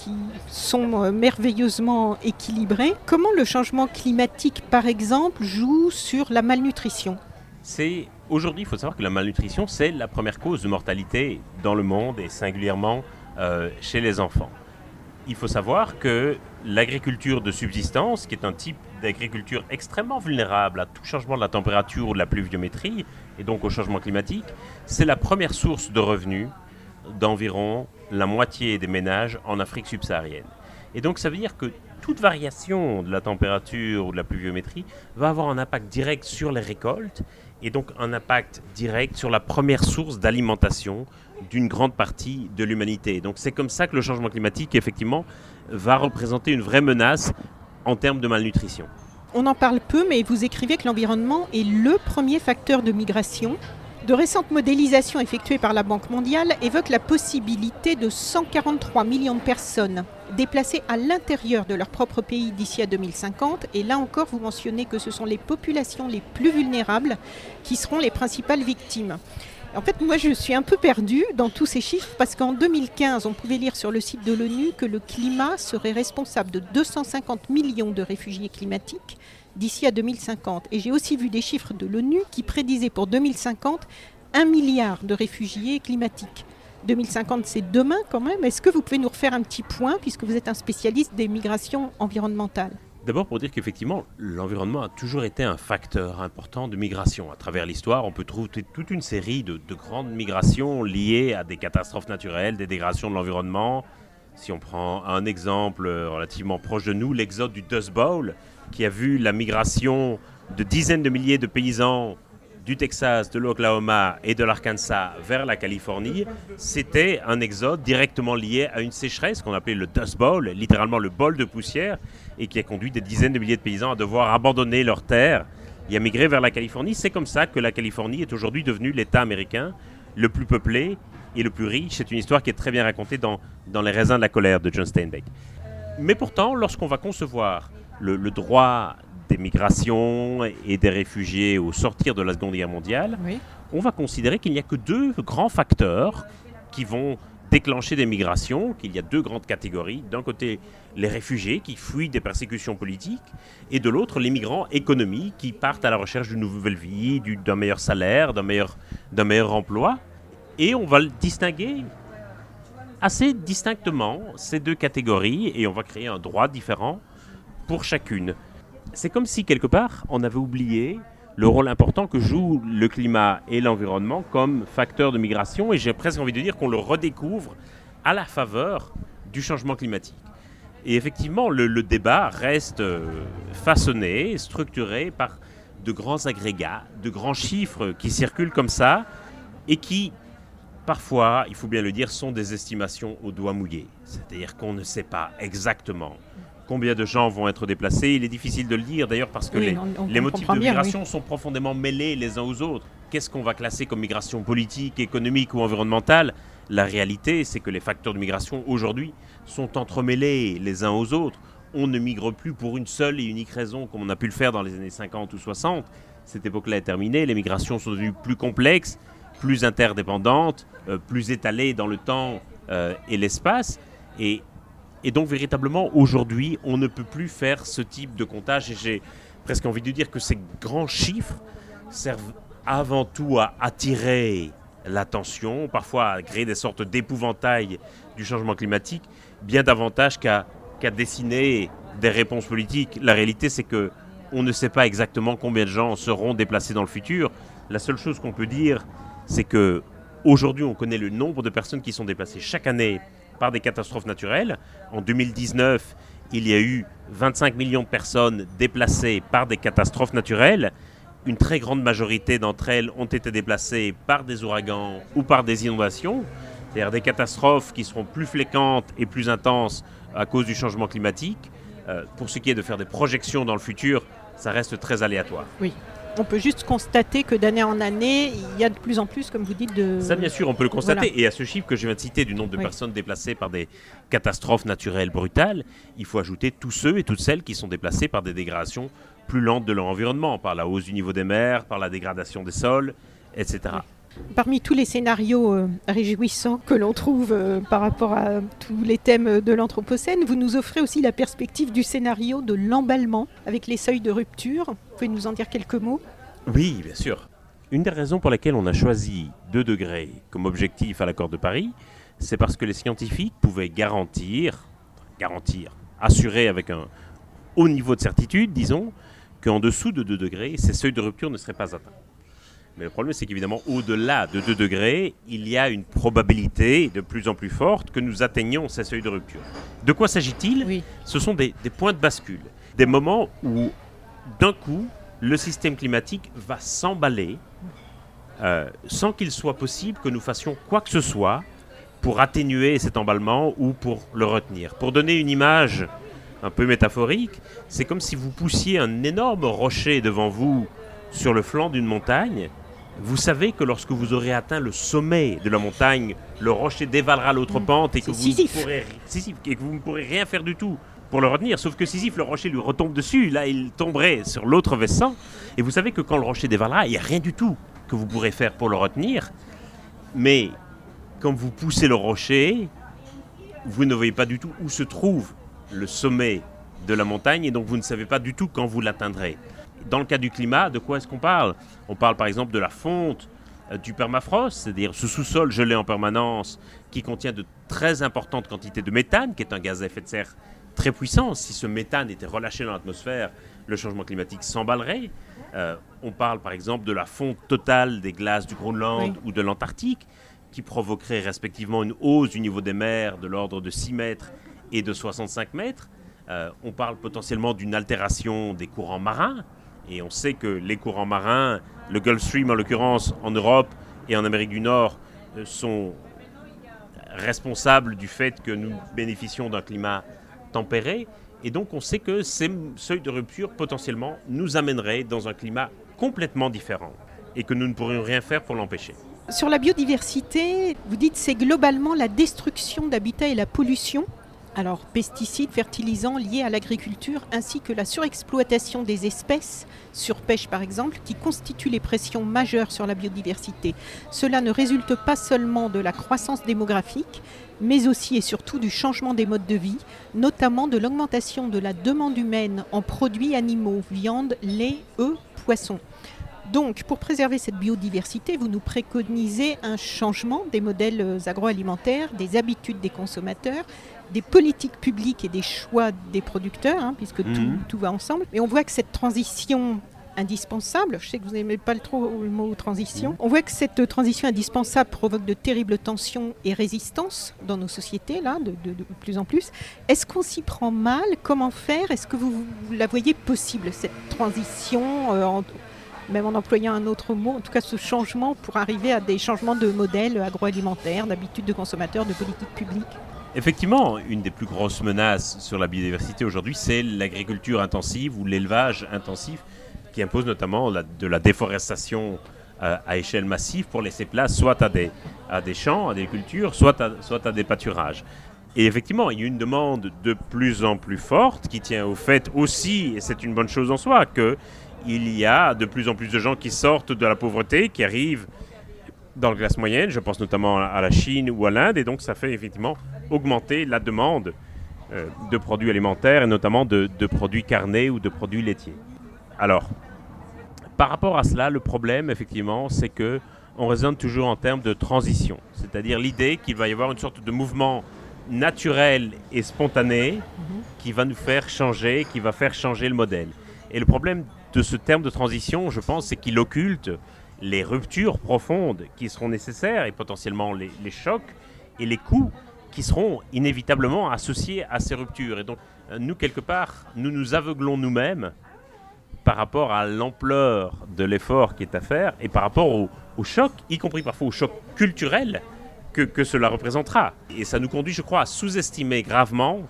sont merveilleusement équilibrées. Comment le changement climatique, par exemple, joue sur la malnutrition ? Aujourd'hui, il faut savoir que la malnutrition, c'est la première cause de mortalité dans le monde et singulièrement chez les enfants. Il faut savoir que l'agriculture de subsistance, qui est un type d'agriculture extrêmement vulnérable à tout changement de la température ou de la pluviométrie, et donc au changement climatique, c'est la première source de revenus d'environ la moitié des ménages en Afrique subsaharienne. Et donc ça veut dire que toute variation de la température ou de la pluviométrie va avoir un impact direct sur les récoltes et donc un impact direct sur la première source d'alimentation d'une grande partie de l'humanité. Donc c'est comme ça que le changement climatique, effectivement, va représenter une vraie menace en termes de malnutrition. On en parle peu, mais vous écrivez que l'environnement est le premier facteur de migration. De récentes modélisations effectuées par la Banque mondiale évoquent la possibilité de 143 millions de personnes déplacées à l'intérieur de leur propre pays d'ici à 2050. Et là encore, vous mentionnez que ce sont les populations les plus vulnérables qui seront les principales victimes. En fait, moi, je suis un peu perdue dans tous ces chiffres parce qu'en 2015, on pouvait lire sur le site de l'ONU que le climat serait responsable de 250 millions de réfugiés climatiques d'ici à 2050. Et j'ai aussi vu des chiffres de l'ONU qui prédisaient pour 2050 1 milliard de réfugiés climatiques. 2050, c'est demain quand même. Est-ce que vous pouvez nous refaire un petit point puisque vous êtes un spécialiste des migrations environnementales ? D'abord pour dire qu'effectivement, l'environnement a toujours été un facteur important de migration. À travers l'histoire, on peut trouver toute une série de grandes migrations liées à des catastrophes naturelles, des dégradations de l'environnement. Si on prend un exemple relativement proche de nous, l'exode du Dust Bowl, qui a vu la migration de dizaines de milliers de paysans du Texas, de l'Oklahoma et de l'Arkansas vers la Californie, c'était un exode directement lié à une sécheresse qu'on appelait le Dust Bowl, littéralement le bol de poussière, et qui a conduit des dizaines de milliers de paysans à devoir abandonner leurs terres et à migrer vers la Californie. C'est comme ça que la Californie est aujourd'hui devenue l'État américain le plus peuplé et le plus riche. C'est une histoire qui est très bien racontée dans Les raisins de la colère de John Steinbeck. Mais pourtant, lorsqu'on va concevoir le droit des migrations et des réfugiés au sortir de la Seconde Guerre mondiale, oui, on va considérer qu'il n'y a que deux grands facteurs qui vont déclencher des migrations, qu'il y a deux grandes catégories. D'un côté, les réfugiés qui fuient des persécutions politiques, et de l'autre, les migrants économiques qui partent à la recherche d'une nouvelle vie, d'un meilleur salaire, d'un meilleur emploi. Et on va le distinguer assez distinctement, ces deux catégories, et on va créer un droit différent pour chacune. C'est comme si, quelque part, on avait oublié le rôle important que jouent le climat et l'environnement comme facteurs de migration, et j'ai presque envie de dire qu'on le redécouvre à la faveur du changement climatique. Et effectivement, le débat reste façonné, structuré par de grands agrégats, de grands chiffres qui circulent comme ça, et qui, parfois, il faut bien le dire, sont des estimations au doigt mouillé. C'est-à-dire qu'on ne sait pas exactement combien de gens vont être déplacés. Il est difficile de le dire d'ailleurs parce que les motifs de migration sont profondément mêlés les uns aux autres. Qu'est-ce qu'on va classer comme migration politique, économique ou environnementale ? La réalité, c'est que les facteurs de migration aujourd'hui sont entremêlés les uns aux autres. On ne migre plus pour une seule et unique raison comme on a pu le faire dans les années 50 ou 60. Cette époque-là est terminée. Les migrations sont devenues plus complexes, plus interdépendantes, plus étalées dans le temps et l'espace. Et donc, véritablement, aujourd'hui, on ne peut plus faire ce type de comptage. Et j'ai presque envie de dire que ces grands chiffres servent avant tout à attirer l'attention, parfois à créer des sortes d'épouvantail du changement climatique, bien davantage qu'à dessiner des réponses politiques. La réalité, c'est qu'on ne sait pas exactement combien de gens seront déplacés dans le futur. La seule chose qu'on peut dire, c'est que aujourd'hui, on connaît le nombre de personnes qui sont déplacées chaque année par des catastrophes naturelles. En 2019, il y a eu 25 millions de personnes déplacées par des catastrophes naturelles. Une très grande majorité d'entre elles ont été déplacées par des ouragans ou par des inondations, c'est-à-dire des catastrophes qui seront plus fréquentes et plus intenses à cause du changement climatique. Pour ce qui est de faire des projections dans le futur, ça reste très aléatoire. Oui. On peut juste constater que d'année en année, il y a de plus en plus, comme vous dites, de... Ça, bien sûr, on peut le constater. Voilà. Et à ce chiffre que je viens de citer du nombre de personnes déplacées par des catastrophes naturelles brutales, il faut ajouter tous ceux et toutes celles qui sont déplacés par des dégradations plus lentes de leur environnement, par la hausse du niveau des mers, par la dégradation des sols, etc. Oui. Parmi tous les scénarios réjouissants que l'on trouve par rapport à tous les thèmes de l'Anthropocène, vous nous offrez aussi la perspective du scénario de l'emballement avec les seuils de rupture. Vous pouvez nous en dire quelques mots ? Oui, bien sûr. Une des raisons pour lesquelles on a choisi 2 degrés comme objectif à l'accord de Paris, c'est parce que les scientifiques pouvaient garantir, assurer avec un haut niveau de certitude, disons, qu'en dessous de 2 degrés, ces seuils de rupture ne seraient pas atteints. Mais le problème, c'est qu'évidemment, au-delà de 2 degrés, il y a une probabilité de plus en plus forte que nous atteignions ces seuils de rupture. De quoi s'agit-il ? Oui. Ce sont des points de bascule, des moments où, d'un coup, le système climatique va s'emballer sans qu'il soit possible que nous fassions quoi que ce soit pour atténuer cet emballement ou pour le retenir. Pour donner une image un peu métaphorique, c'est comme si vous poussiez un énorme rocher devant vous sur le flanc d'une montagne. Vous savez que lorsque vous aurez atteint le sommet de la montagne, le rocher dévalera l'autre pente et que vous ne pourrez rien faire du tout pour le retenir. Sauf que Sisyphe, le rocher lui retombe dessus. Là, il tomberait sur l'autre versant. Et vous savez que quand le rocher dévalera, il n'y a rien du tout que vous pourrez faire pour le retenir. Mais quand vous poussez le rocher, vous ne voyez pas du tout où se trouve le sommet de la montagne. Et donc, vous ne savez pas du tout quand vous l'atteindrez. Dans le cas du climat, de quoi est-ce qu'on parle ? On parle par exemple de la fonte du permafrost, c'est-à-dire ce sous-sol gelé en permanence qui contient de très importantes quantités de méthane, qui est un gaz à effet de serre très puissant. Si ce méthane était relâché dans l'atmosphère, le changement climatique s'emballerait. On parle par exemple de la fonte totale des glaces du Groenland ou de l'Antarctique, qui provoquerait respectivement une hausse du niveau des mers de l'ordre de 6 mètres et de 65 mètres. On parle potentiellement d'une altération des courants marins. Et on sait que les courants marins, le Gulf Stream en l'occurrence en Europe et en Amérique du Nord, sont responsables du fait que nous bénéficions d'un climat tempéré. Et donc on sait que ces seuils de rupture potentiellement nous amèneraient dans un climat complètement différent et que nous ne pourrions rien faire pour l'empêcher. Sur la biodiversité, vous dites que c'est globalement la destruction d'habitats et la pollution. Alors, pesticides, fertilisants liés à l'agriculture, ainsi que la surexploitation des espèces, surpêche par exemple, qui constituent les pressions majeures sur la biodiversité. Cela ne résulte pas seulement de la croissance démographique, mais aussi et surtout du changement des modes de vie, notamment de l'augmentation de la demande humaine en produits animaux, viande, lait, œufs, poissons. Donc, pour préserver cette biodiversité, vous nous préconisez un changement des modèles agroalimentaires, des habitudes des consommateurs, des politiques publiques et des choix des producteurs, puisque tout va ensemble. Mais on voit que cette transition indispensable, je sais que vous n'aimez pas trop le mot transition, on voit que cette transition indispensable provoque de terribles tensions et résistances dans nos sociétés, là, de plus en plus. Est-ce qu'on s'y prend mal ? Comment faire ? Est-ce que vous la voyez possible, cette transition même en employant un autre mot, en tout cas ce changement pour arriver à des changements de modèles agroalimentaires, d'habitudes de consommateurs, de politiques publiques ? Effectivement, une des plus grosses menaces sur la biodiversité aujourd'hui, c'est l'agriculture intensive ou l'élevage intensif qui impose notamment de la déforestation à échelle massive pour laisser place soit à des champs, à des cultures, soit à des pâturages. Et effectivement, il y a une demande de plus en plus forte qui tient au fait aussi, et c'est une bonne chose en soi, qu'il y a de plus en plus de gens qui sortent de la pauvreté, qui arrivent dans la classe moyenne, je pense notamment à la Chine ou à l'Inde, et donc ça fait effectivement augmenter la demande de produits alimentaires et notamment de produits carnés ou de produits laitiers. Alors, par rapport à cela, le problème effectivement, c'est qu'on raisonne toujours en termes de transition, c'est-à-dire l'idée qu'il va y avoir une sorte de mouvement naturel et spontané qui va nous faire changer, qui va faire changer le modèle. Et le problème de ce terme de transition, je pense, c'est qu'il occulte les ruptures profondes qui seront nécessaires et potentiellement les chocs et les coups qui seront inévitablement associés à ces ruptures. Et donc, nous, quelque part, nous nous aveuglons nous-mêmes par rapport à l'ampleur de l'effort qui est à faire et par rapport au choc, y compris parfois au choc culturel que cela représentera. Et ça nous conduit, je crois, à sous-estimer gravement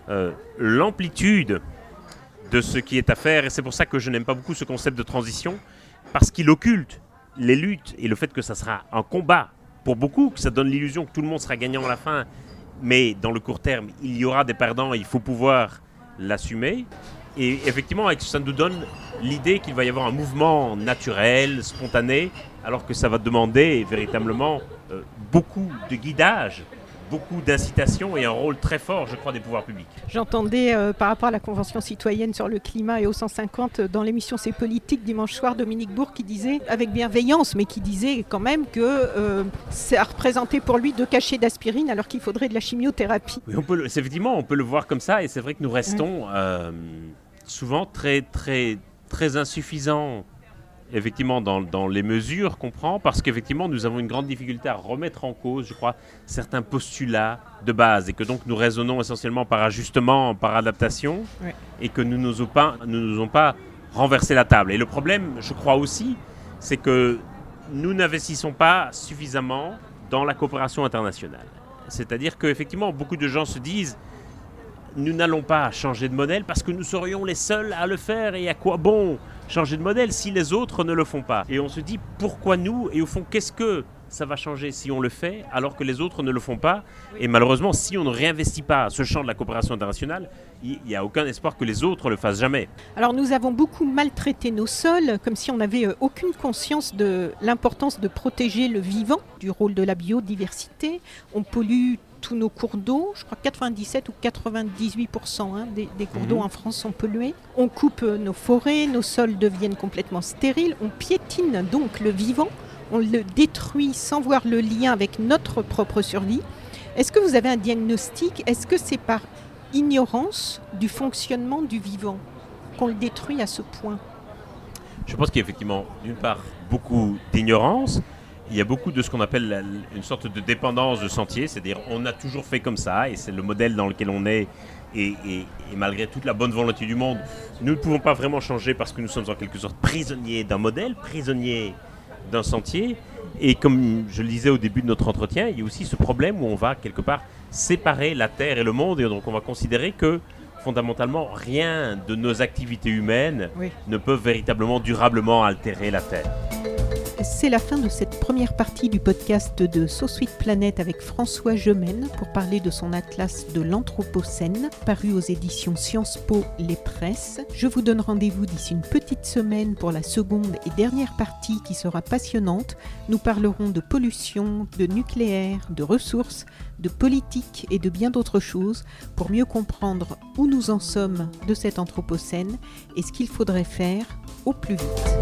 l'amplitude de ce qui est à faire. Et c'est pour ça que je n'aime pas beaucoup ce concept de transition, parce qu'il occulte les luttes et le fait que ça sera un combat pour beaucoup, que ça donne l'illusion que tout le monde sera gagnant à la fin. Mais dans le court terme, il y aura des perdants et il faut pouvoir l'assumer. Et effectivement, ça nous donne l'idée qu'il va y avoir un mouvement naturel, spontané, alors que ça va demander véritablement beaucoup de guidage, beaucoup d'incitation et un rôle très fort, je crois, des pouvoirs publics. J'entendais par rapport à la Convention citoyenne sur le climat et au 150 dans l'émission C'est politique dimanche soir, Dominique Bourg qui disait, avec bienveillance, mais qui disait quand même que ça représentait pour lui 2 cachets d'aspirine alors qu'il faudrait de la chimiothérapie. Oui, effectivement, on peut le voir comme ça et c'est vrai que nous restons souvent très, très, très insuffisants effectivement dans les mesures qu'on prend, parce qu'effectivement nous avons une grande difficulté à remettre en cause, je crois, certains postulats de base, et que donc nous raisonnons essentiellement par ajustement, par adaptation, et que nous n'osons pas renverser la table. Et le problème, je crois aussi, c'est que nous n'investissons pas suffisamment dans la coopération internationale. C'est-à-dire qu'effectivement, beaucoup de gens se disent nous n'allons pas changer de modèle parce que nous serions les seuls à le faire, et à quoi bon changer de modèle si les autres ne le font pas? Et on se dit pourquoi nous, et au fond qu'est-ce que ça va changer si on le fait alors que les autres ne le font pas? Et malheureusement, si on ne réinvestit pas ce champ de la coopération internationale, il n'y a aucun espoir que les autres le fassent jamais. Alors nous avons beaucoup maltraité nos sols, comme si on n'avait aucune conscience de l'importance de protéger le vivant, du rôle de la biodiversité. On pollue tous nos cours d'eau, je crois 97 ou 98% des cours d'eau en France sont pollués. On coupe nos forêts, nos sols deviennent complètement stériles, on piétine donc le vivant, on le détruit sans voir le lien avec notre propre survie. Est-ce que vous avez un diagnostic? Est-ce que c'est par ignorance du fonctionnement du vivant qu'on le détruit à ce point? Je pense qu'il y a effectivement, d'une part, beaucoup d'ignorance. Il y a beaucoup de ce qu'on appelle une sorte de dépendance de sentier, c'est-à-dire on a toujours fait comme ça et c'est le modèle dans lequel on est, et malgré toute la bonne volonté du monde, nous ne pouvons pas vraiment changer parce que nous sommes en quelque sorte prisonniers d'un modèle, prisonniers d'un sentier. Et comme je le disais au début de notre entretien, il y a aussi ce problème où on va quelque part séparer la Terre et le monde, et donc on va considérer que fondamentalement rien de nos activités humaines ne peuvent véritablement durablement altérer la Terre. C'est la fin de cette première partie du podcast de So Sweet Planet avec François Gemène pour parler de son atlas de l'Anthropocène, paru aux éditions Sciences Po Les Presses. Je vous donne rendez-vous d'ici une petite semaine pour la seconde et dernière partie qui sera passionnante. Nous parlerons de pollution, de nucléaire, de ressources, de politique et de bien d'autres choses pour mieux comprendre où nous en sommes de cet Anthropocène et ce qu'il faudrait faire au plus vite.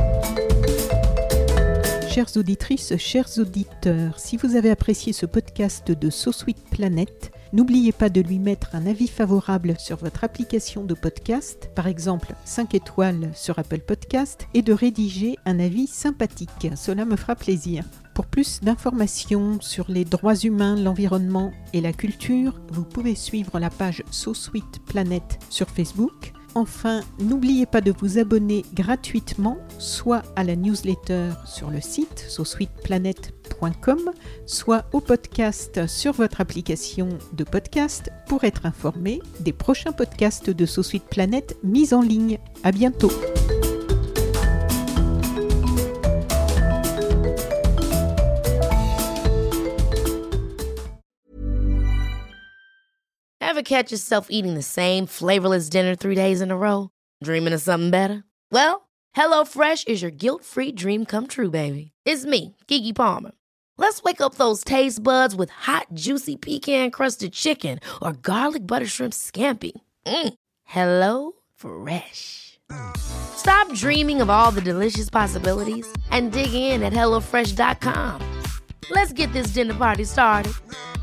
Chères auditrices, chers auditeurs, si vous avez apprécié ce podcast de So Sweet Planet, n'oubliez pas de lui mettre un avis favorable sur votre application de podcast, par exemple 5 étoiles sur Apple Podcast, et de rédiger un avis sympathique. Cela me fera plaisir. Pour plus d'informations sur les droits humains, l'environnement et la culture, vous pouvez suivre la page So Sweet Planet sur Facebook. Enfin, n'oubliez pas de vous abonner gratuitement, soit à la newsletter sur le site sosweetplanet.com, soit au podcast sur votre application de podcast pour être informé des prochains podcasts de So Sweet Planet mis en ligne. À bientôt. Ever catch yourself eating the same flavorless dinner 3 days in a row? Dreaming of something better? Well, HelloFresh is your guilt-free dream come true, baby. It's me, Keke Palmer. Let's wake up those taste buds with hot, juicy pecan-crusted chicken or garlic butter shrimp scampi. Hello Fresh. Stop dreaming of all the delicious possibilities and dig in at HelloFresh.com. Let's get this dinner party started.